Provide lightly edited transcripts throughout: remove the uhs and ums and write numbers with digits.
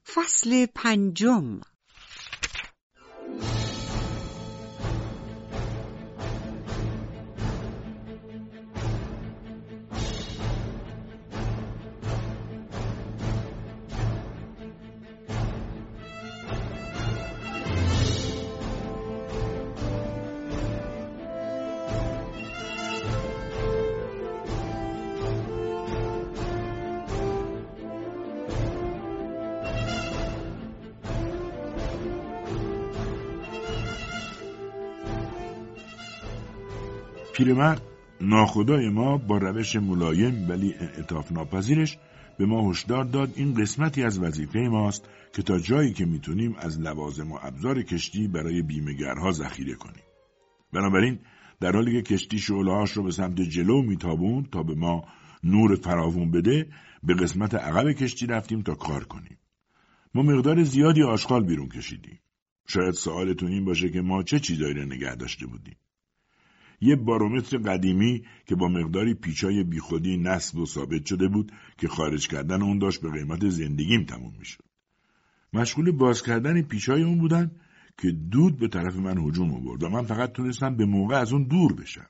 فصل 5. پیرمرد ناخدای ما با روش ملایم ولی انعطاف ناپذیرش به ما هشدار داد این قسمتی از وظیفه ماست که تا جایی که میتونیم از لوازم و ابزار کشتی برای بیمه‌گرها ذخیره کنیم. بنابراین در حالی که کشتی شعله‌هاش رو به سمت جلو میتابوند تا به ما نور فراوون بده، به قسمت عقب کشتی رفتیم تا کار کنیم. ما مقدار زیادی آشغال بیرون کشیدیم. شاید سوالتون این باشه که ما چه چیزایی رو نگه داشته بودیم. یه بارومتر قدیمی که با مقداری پیچای بیخودی نصب و ثابت شده بود که خارج کردن اون داشت به قیمت زندگیم تموم میشد. مشغول باز کردن پیچای اون بودن که دود به طرف من هجوم آورد و من فقط تونستم به موقع از اون دور بشم.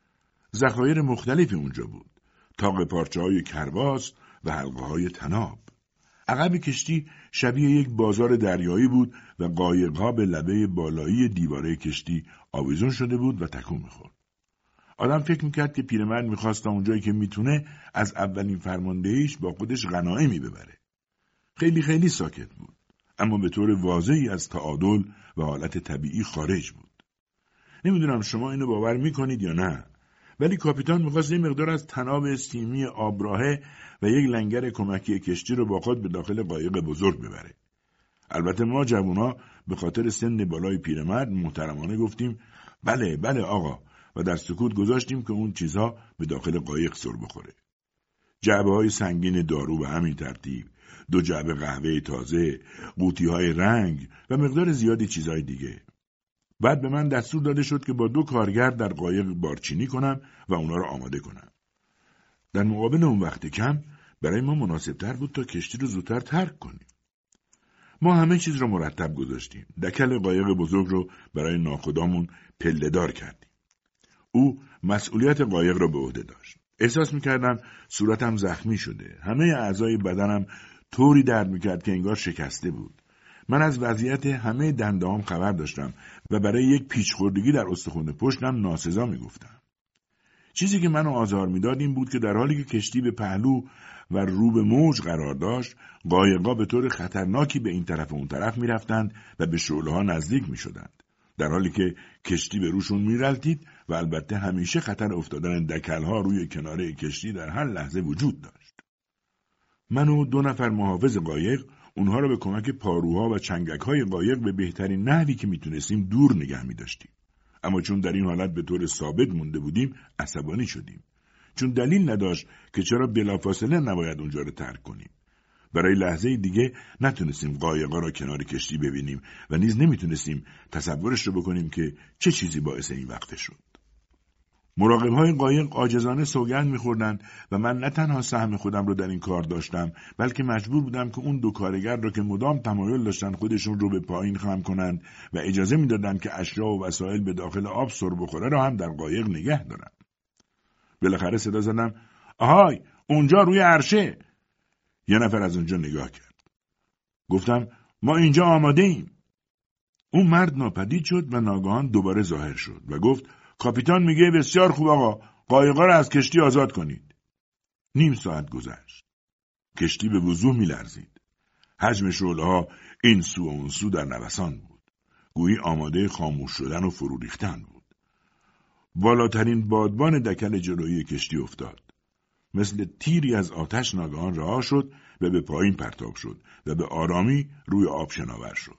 ذخایر مختلفی اونجا بود. تاق پارچه‌های کرواس و حلقه‌های طناب. عقب کشتی شبیه یک بازار دریایی بود و قایق‌ها به لبه بالایی دیواره کشتی آویزون شده بود و تکون می‌خورد. آدم فکر میکرد که پیرمرد میخواست تا اونجایی که میتونه از اولین فرماندهیش با خودش غنایمی ببره. خیلی ساکت بود، اما به طور واضحی از تعادل و حالت طبیعی خارج بود. نمیدونم شما اینو باور میکنید یا نه، ولی کاپیتان میخواست یه مقدار از طناب سیمی آبراهه و یک لنگر کمکی کشتی رو با خود به داخل قایق بزرگ ببره. البته ما جوونا به خاطر سن بالای پیرمرد محترمانه گفتیم بله آقا و در سکوت گذاشتیم که اون چیزها به داخل قایق سر بخوره. جعبه‌های سنگین دارو به همین ترتیب، 2 جعبه قهوه تازه، قوطی‌های رنگ و مقدار زیادی چیزهای دیگه. بعد به من دستور داده شد که با 2 کارگر در قایق بارچینی کنم و اونا رو آماده کنم. در مقابل اون وقت کم برای ما مناسب‌تر بود تا کشتی رو زودتر ترک کنیم. ما همه چیز رو مرتب گذاشتیم. دکل قایق بزرگ رو برای ناخدامون پله‌دار کردیم. او مسئولیت قایق را به عهده داشت. احساس می‌کردم صورتم زخمی شده. همه اعضای بدنم طوری درد می‌کرد که انگار شکسته بود. من از وضعیت همه دنده‌هام خبر داشتم و برای یک پیچ‌خوردگی در استخوان پشتم ناسزا می‌گفتم. چیزی که منو آزار می‌داد این بود که در حالی که کشتی به پهلو و رو به موج قرار داشت، قایق‌ها به طور خطرناکی به این طرف و اون طرف می‌رفتند و به شعله‌ها نزدیک می‌شدند. در حالی که کشتی به روشون می‌رلتید و البته همیشه خطر افتادن دکل‌ها روی کناره کشتی در هر لحظه وجود داشت. من و 2 نفر محافظ قایق اونها را به کمک پاروها و چنگک‌های قایق به بهترین نحوی که میتونستیم دور نگه می‌داشتیم. اما چون در این حالت به طور ثابت مونده بودیم، عصبانی شدیم. چون دلیل نداشت که چرا بلافاصله نباید اونجا رو ترک کنیم. برای لحظه دیگه نتونستیم قایق‌ها را کنار کشتی ببینیم و نیز نمیتونستیم تصورش رو بکنیم که چه چیزی باعث این وقفه شد. مراقب‌های قایق عاجزانه سوگند می‌خوردند و من نه تنها سهم خودم رو در این کار داشتم، بلکه مجبور بودم که اون 2 کارگر را که مدام تمایل داشتن خودشون رو به پایین خم کنند و اجازه می‌دادند که اشیاء و وسایل به داخل آب سر بخوره را هم در قایق نگه دارم. بالاخره صدا زدم: آهای، اونجا روی عرشه. یه نفر از اونجا نگاه کرد. گفتم: ما اینجا آماده ایم. اون مرد ناپدید شد و ناگهان دوباره ظاهر شد و گفت: کاپیتان میگه بسیار خوب آقا، قایق‌ها را از کشتی آزاد کنید. نیم ساعت گذشت. کشتی به وضوح میلرزید. حجم شعله‌ها این سو و اون سو در نوسان بود. گویی آماده خاموش شدن و فرو ریختن بود. بالاترین بادبان دکل جلویی کشتی افتاد. مثل تیری از آتش ناگهان رها شد و به پایین پرتاب شد و به آرامی روی آب شناور شد.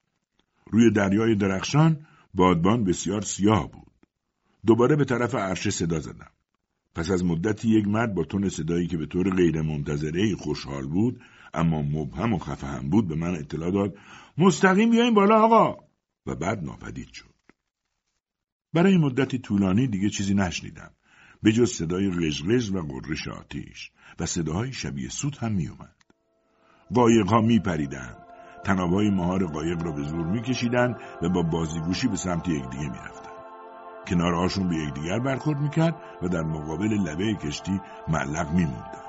روی دریای درخشان بادبان بسیار سیاه بود. دوباره به طرف عرشه صدا زدم. پس از مدتی یک مرد با تون صدایی که به طور غیر منتظره‌ای خوشحال بود اما مبهم و خفه هم بود به من اطلاع داد: مستقیم بیاین بالا آقا. و بعد ناپدید شد. برای مدتی طولانی دیگه چیزی نشنیدم به جز صدای غژغژ و غرش آتش و صداهای شبیه سوت هم می اومد. قایق‌ها می پریدند طناب‌های مهار قایق را به زور می‌کشیدند و با بازیگوشی به سمت یکدیگه می‌رفتند. کنارهاشون به یکدیگر برخورد می‌کرد و در مقابل لبه کشتی معلق می‌موندند.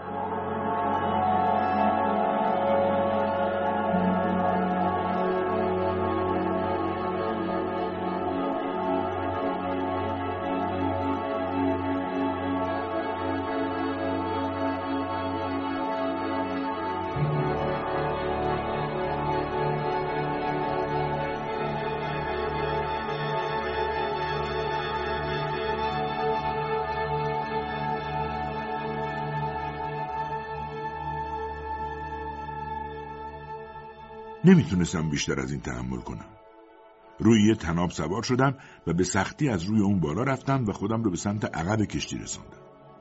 نمیتونستم بیشتر از این تحمل کنم. روی یه طناب سوار شدم و به سختی از روی اون بالا رفتم و خودم رو به سمت عقب کشتی رسوندم.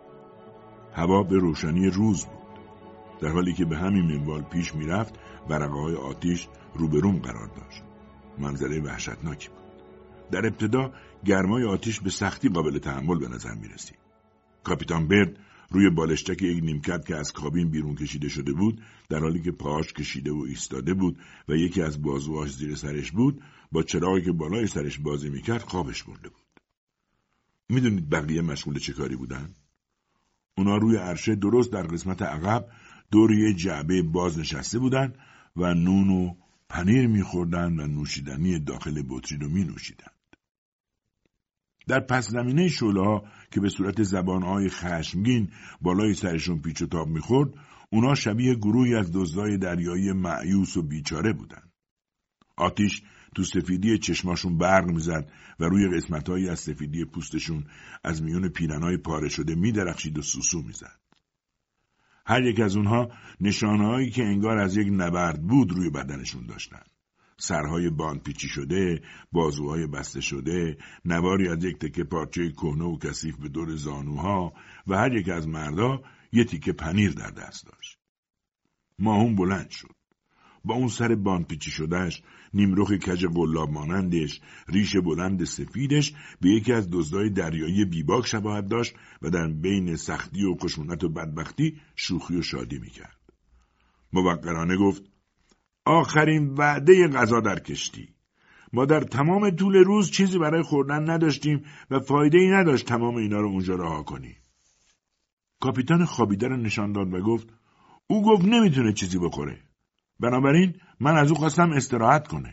هوا به روشنی روز بود. در حالی که به همین منوال پیش میرفت، ورقه‌های آتش روبروم قرار داشت. منظره وحشتناکی بود. در ابتدا گرمای آتش به سختی قابل تحمل به نظر میرسید. کاپیتان برد روی بالشتک یک نیمکت که از کابین بیرون کشیده شده بود، در حالی که پاهاش کشیده و ایستاده بود و یکی از بازوهاش زیر سرش بود، با چراغی که بالای سرش بازی میکرد خوابش برده بود. میدونید بقیه مشغول چه کاری بودن؟ اونا روی عرشه درست در قسمت عقب دور یه جعبه باز نشسته بودن و نون و پنیر میخوردن و نوشیدنی داخل بطری رو مینوشیدن. در پس زمینه شعله‌ها که به صورت زبانهای خشمگین بالای سرشون پیچ و تاب میخورد، اونا شبیه گروهی از دزدای دریایی مأیوس و بیچاره بودن. آتش تو سفیدی چشماشون برق میزد و روی قسمتهایی از سفیدی پوستشون از میون پیرنهای پاره شده میدرخشید و سوسو میزد. هر یک از اونها نشانه‌هایی که انگار از یک نبرد بود روی بدنشون داشتن. سرهای باند پیچی شده، بازوهای بسته شده، نواری از یک تکه پارچه کهنه و کثیف به دور زانوها و هر یک از مردا یک تیکه پنیر در دست داشت. ماهون بلند شد. با اون سر باند پیچی شدهش، نیمرخ کج قلاب مانندش، ریش بلند سفیدش به یکی از دزدای دریایی بیباک شباهت داشت و در بین سختی و خشونت و بدبختی شوخی و شادی میکرد. موقرانه گفت: آخرین وعده غذا در کشتی. ما در تمام طول روز چیزی برای خوردن نداشتیم و فایده ای نداشت تمام اینا رو اونجا رها کنیم. کاپیتان خوابیده رو نشان داد و گفت: او گفت نمیتونه چیزی بخوره. بنابراین من از او خواستم استراحت کنه.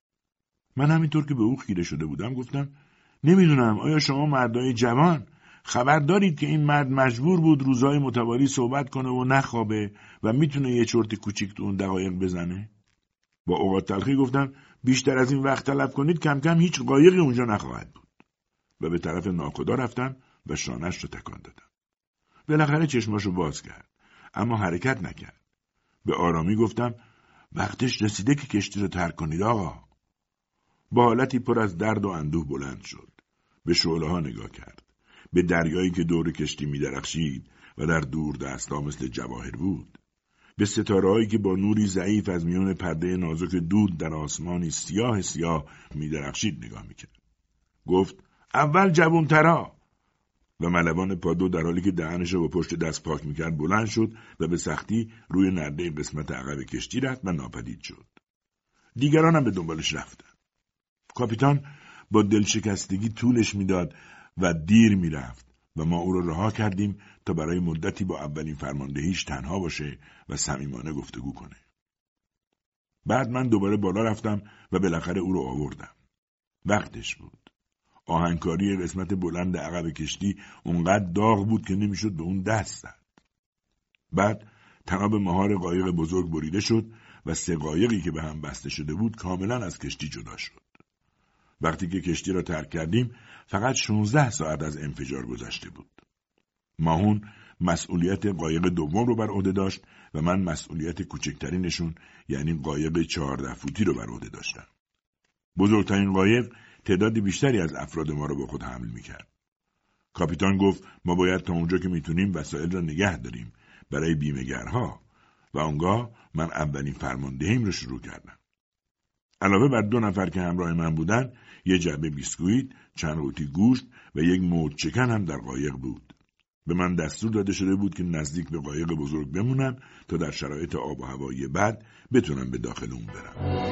من همینطور که به او خیره شده بودم گفتم: نمیدونم آیا شما مردای جوان خبر دارید که این مرد مجبور بود روزهای متوالی صحبت کنه و نخوابه و میتونه یه چرت کوچیک تو اون دقایق بزنه؟ با اوقات تلخی گفتم: بیشتر از این وقت طلب کنید کم کم هیچ قایقی اونجا نخواهد بود. و به طرف ناخدا رفتم و شانه‌اش رو تکان دادم. بالاخره چشماشو باز کرد، اما حرکت نکرد. به آرامی گفتم: وقتش رسیده که کشتی رو ترک کنید آقا. با حالتی پر از درد و اندوه بلند شد. به شعله‌ها نگاه کرد. به دریایی که دور کشتی می‌درخشید و در دور دستا مثل جواهر بود. به ستاره‌هایی که با نوری ضعیف از میان پرده نازک دود در آسمانی سیاه سیاه می‌درخشید نگاه می‌کرد. گفت: اول جوان‌ترا. و ملوان پادو در حالی که دهنش را با پشت دست پاک می‌کرد بلند شد و به سختی روی نرده قسمت عقب کشتی رفت و ناپدید شد. دیگران هم به دنبالش رفتند. کاپیتان با دلشکستگی طولش میداد و دیر میرفت و ما او را رها کردیم تا برای مدتی با اولین فرماندهیش تنها باشه و صمیمانه گفتگو کنه. بعد من دوباره بالا رفتم و بالاخره او رو آوردم. وقتش بود. آهنکاری قسمت بلند عقب کشتی اونقدر داغ بود که نمیشد به اون دست زد. بعد طناب مهار قایق بزرگ بریده شد و 3 قایقی که به هم بسته شده بود کاملا از کشتی جدا شد. وقتی که کشتی را ترک کردیم فقط 16 ساعت از انفجار گذشته بود. ماهون مسئولیت قایق دوم رو بر عهده داشت و من مسئولیت کوچکترینشون یعنی قایق 14 فوتی رو بر عهده داشتم. بزرگترین قایق تعداد بیشتری از افراد ما رو با خود حمل می‌کرد. کاپیتان گفت ما باید تا اونجا که میتونیم وسایل را نگه داریم برای بیمه‌گرها و آنگاه من اولین فرماندهیم رو شروع کردم. علاوه بر 2 نفر که همراه من بودن، یه جعبه بیسکویت، چند قوطی گوشت و یک موج چکن هم در قایق بود. به من دستور داده شده بود که نزدیک به قایق بزرگ بمونم تا در شرایط آب و هوایی بد بتونم به داخل اون برم.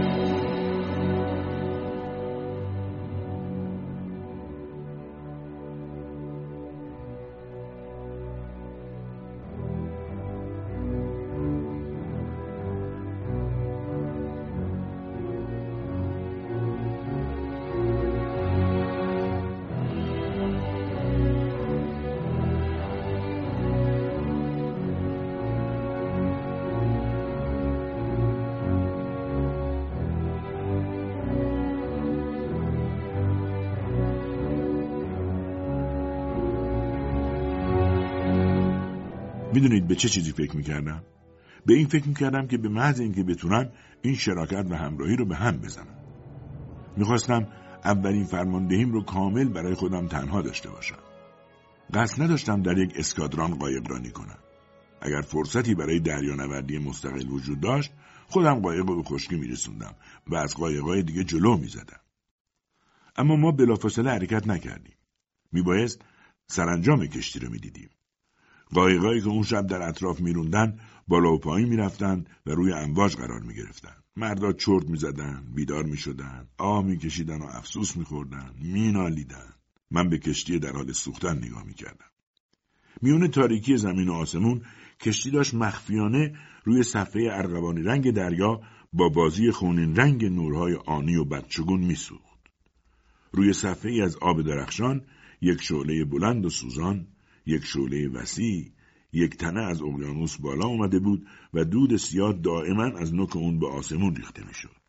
میدونید به چه چیزی فکر میکردم؟ به این فکر میکردم که به محض اینکه بتونم این شراکت و همراهی رو به هم بزنم. میخواستم اولین فرماندهیم رو کامل برای خودم تنها داشته باشم. قصد نداشتم در یک اسکادران قایقرانی کنم. اگر فرصتی برای دریانوردی مستقل وجود داشت، خودم قایق رو به خشکی میرسوندم و از قایقای دیگه جلو میزدم. اما ما بلافاصله حرکت نکردیم. میبایست سرانجام کشتی رو میدیدیم. قایقایی که اون شب در اطراف میروندن بالا و پایین میرفتن و روی امواج قرار میگرفتن. مردا چرت میزدن، بیدار میشدن، آه میکشیدن و افسوس میخوردن، مینالیدن. من به کشتی در حال سوختن نگاه میکردم. میون تاریکی زمین و آسمون کشتی داشت مخفیانه روی صفحه ارغوانی رنگ دریا با بازی خونین رنگ نورهای آنی و بدشگون میسوخت. روی صفحه‌ای از آب درخشان یک شعله بلند و سوزان، یک شعله وسیع، یک تنه از اقیانوس بالا اومده بود و دود سیاه دائما از نوک اون به آسمون ریخته میشد.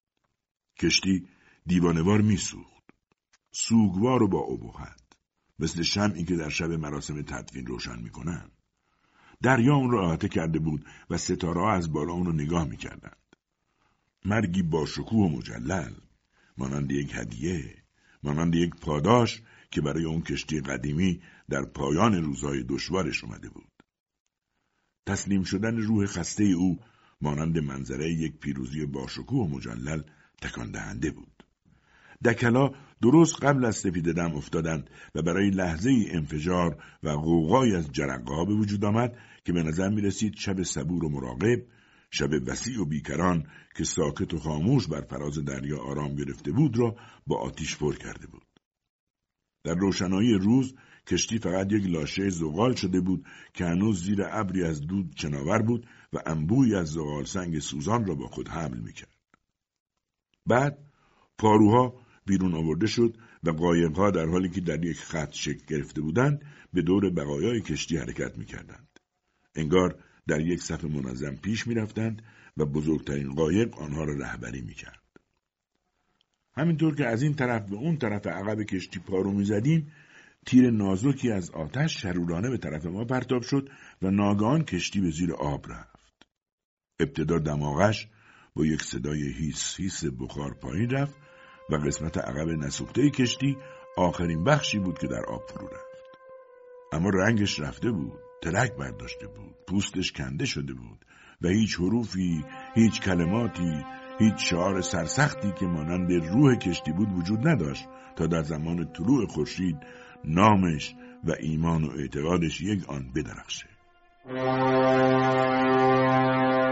کشتی دیوانه‌وار میسوخت، سوگوار و با ابهت، مثل شمعی که در شب مراسم تدفین روشن میکنن. دریا اون را احاطه کرده بود و ستاره‌ها از بالا اون رو نگاه میکردند. مرگی با شکوه و مجلل، مانند یک هدیه، مانند یک پاداش که برای اون کشتی قدیمی در پایان روزهای دشوارش اومده بود. تسلیم شدن روح خسته او مانند منظره یک پیروزی باشکوه و مجلل تکان دهنده بود. دکلا درست قبل از سپیده‌دم افتادند و برای لحظه ای انفجار و غوغای از جرقه‌ها به وجود آمد که به نظر می رسید شب صبور و مراقب، شب وسیع و بیکران که ساکت و خاموش بر فراز دریا آرام گرفته بود را با آتش پر کرده بود. در روشنایی روز کشتی فقط یک لاشه زغال شده بود که هنوز زیر ابری از دود چناور بود و انبویی از زغال سنگ سوزان را با خود حمل میکرد. بعد پاروها بیرون آورده شد و قایق‌ها در حالی که در یک خط شکل گرفته بودند به دور بقایای کشتی حرکت میکردند. انگار در یک صف منظم پیش میرفتند و بزرگترین قایق آنها را رهبری میکرد. همینطور که از این طرف به اون طرف عقب کشتی پارو میزدیم، تیر نازکی از آتش شرورانه به طرف ما پرتاب شد و ناگهان کشتی به زیر آب رفت. ابتدا دماغش با یک صدای هیس هیس بخار پایین رفت و قسمت عقب نسوخته کشتی آخرین بخشی بود که در آب فرو رفت. اما رنگش رفته بود، ترک برداشته بود، پوستش کنده شده بود و هیچ حروفی، هیچ کلماتی، هیچ شعار سرسختی که مانند روح کشتی بود وجود نداشت تا در زمان طلوع خورشید نامش و ایمان و اعتقادش یک آن بدرخشه.